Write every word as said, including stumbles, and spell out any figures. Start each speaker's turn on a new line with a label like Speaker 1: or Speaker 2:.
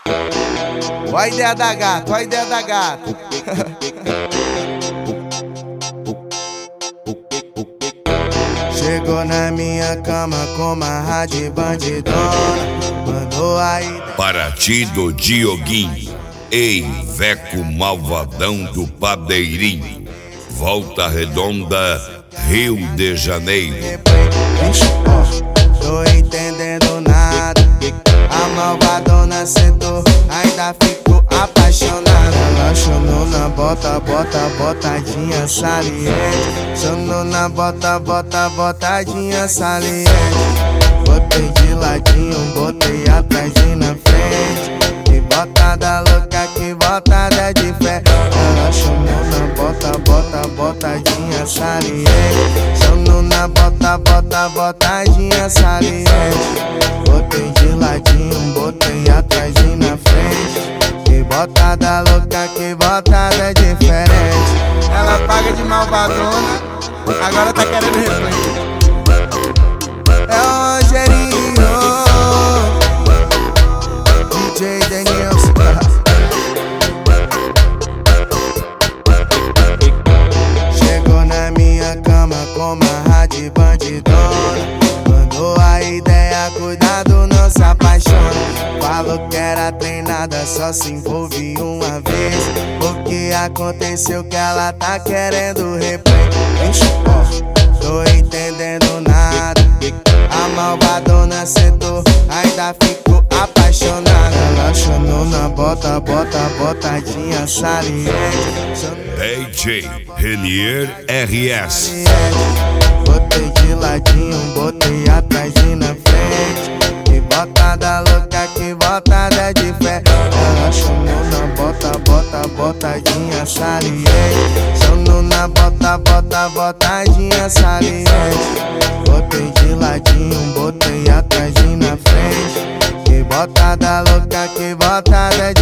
Speaker 1: Ó a ideia da gata, ó a ideia da gata. Chegou na minha cama com uma rádio bandidona, mandou a ideia.
Speaker 2: Paraty do Dioguinho, ei, Veco malvadão do Padeirinho, Volta Redonda, Rio de Janeiro.
Speaker 1: Tô entendendo nada, a malvadona sentou, ainda ficou apaixonada. Ela chamou na bota, bota, botadinha saliente. Chamou na bota, bota, botadinha saliente. Botei de ladinho, botei atrás e na frente. Que botada louca, que botada de fé. Ela chamou na bota, bota, botadinha saliente. Chamou na bota, bota, botadinha saliente. Botei de ladinho, botei atrás e na frente. Que botada louca, que botada diferente. Ela paga de malvadona, agora tá querendo replay. É o Rogerinho, D J Denilson. Chegou na minha cama com uma rádio bandidona, mandou a ideia, cuidado, não se apaixona. Falou que era treinada, só se envolve uma vez. O que aconteceu que ela tá querendo replay. Tô entendendo nada, a malvadona sentou, ainda ficou apaixonada. Ela chamou na bota, bota, botadinha saliente.
Speaker 2: D J Renier R S.
Speaker 1: Botei de ladinho, botei atrás e na frente. Que botada louca, que botada de fé. Ela chamou na bota, bota, botadinha saliente. Chamou na bota, bota, botadinha saliente. Botei de ladinho, botei atrás e na frente. Que botada louca, que botada de